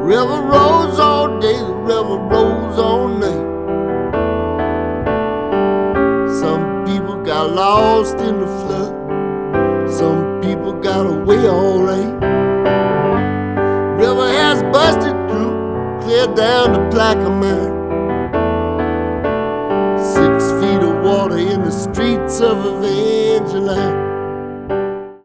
river rolls all day, the river rolls all night. Some people got lost in the flood, some people got away all right. River has busted through, clear down the Plaquemine. 6 feet of water in the streets of Evangeline.